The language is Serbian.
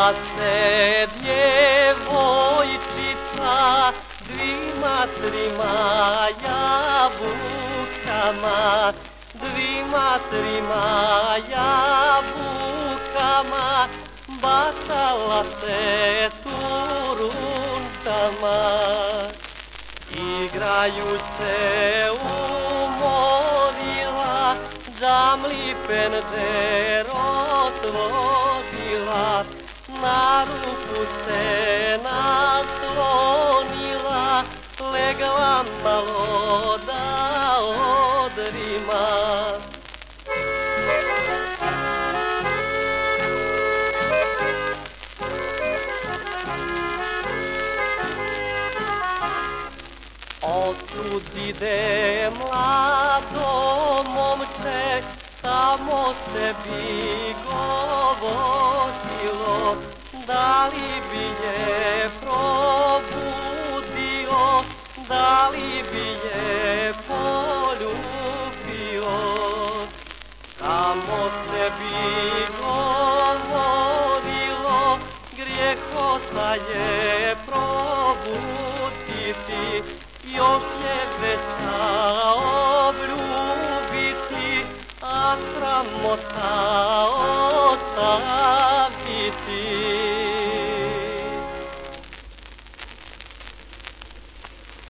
se djevojčica dvima, trima jabukama, dvima, trima jabukama, bacala se turuntama. Igraju se umorila, džamli penđer otvorila, na ruku se naslonila, legla malo da odrima. Otud ide mlado momče, samo sebi govorilo, da li bi je probudio, da li bi je poljubio. Samo sebi govorilo, grijehota je probuditi, još je veća obljubiti, a sramota ostaviti.